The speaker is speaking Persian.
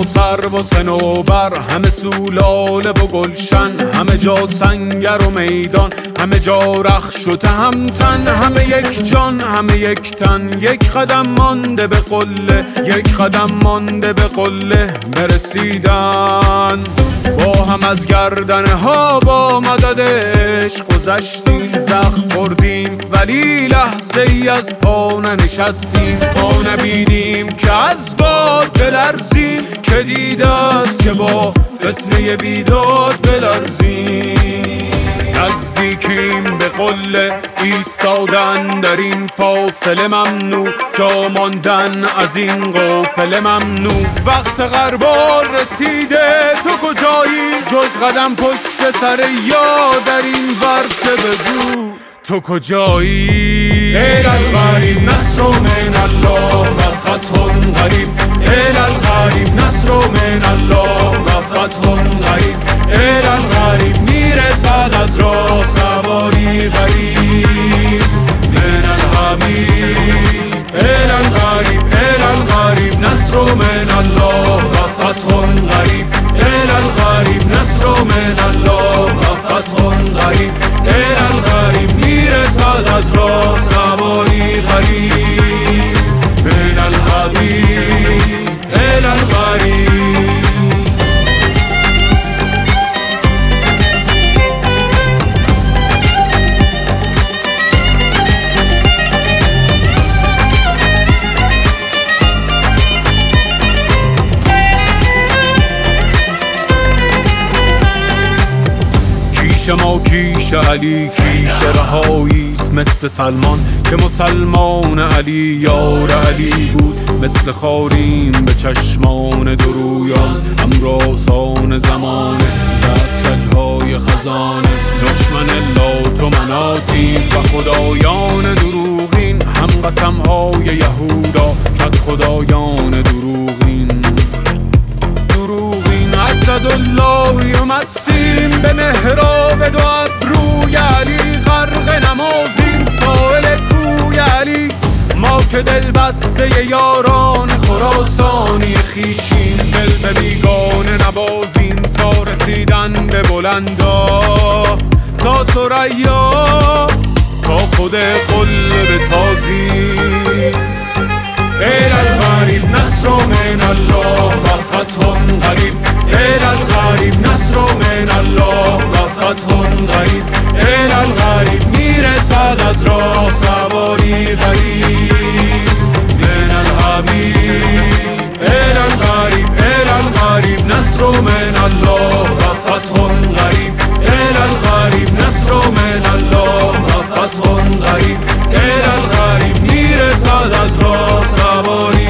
جا سرو و صنوبر، همه سولاله و گلشن، همه جا سنگر و میدان، همه جا رخش و تهمتن، همه یک جان همه یک تن، یک قدم مانده به قله، یک قدم مانده به قله برسیدن. با هم از گردنه ها با مدد عشق گذشتیم، زخم خوردیم ولی لحظه ای از پا ننشستیم. ما نبیدیم که از باد بلرزیم، که دیده است که با فتنه بیداد بلرزیم. نزدیکیم به قله ایستادن، در این فاصله ممنوع، جا ماندن از این قافله ممنوع. وقت غربال رسیده، تو کجایی؟ جز قدم پشت سر یاد در این ورطه بگو تو کجایی؟ الغریب نصر من الله و فتح قریب، الغریب نصر من الله و فتح قریب، الغریب میرسد از راه سواری غریب من الحبیب. الغریب الغریب نصر من الله و فتح قریب، الغریب نصر من الله و فتح قریب، الغریب میرسد از راه سواری غریب من الحبیب الغریب. کیش ما کیش علی، کیش رهاییست مثل سلمان، که مسلمان علی یار علی بود. مثل خاریم به چشمان درویان، همراسان زمانه دستکج‌های خزانه. دشمن لات و مناتی و خدایان دروغین، هم قسم‌های یهودا کد خدایان دروغین. اسدالله یمسیم به محراب دو ابروی علی، غرق نمازیم سائل کوی علی. ما که دل بسته یاران خراسانی خویشیم، دل به بیگانه نبازیم تا رسیدن به بلندا، تا ثریا تا خود قله بتازیم. الغریب نصر من الله و فتح قریب، الغریب نصر من الله و فتح قریب، الغریب میرسد از راه سواری غریب من الحبیب. الغریب الغریب نصر من الله و فتح قریب، الغریب نصر من الله و فتح قریب، الغریب میرسد از راه سواری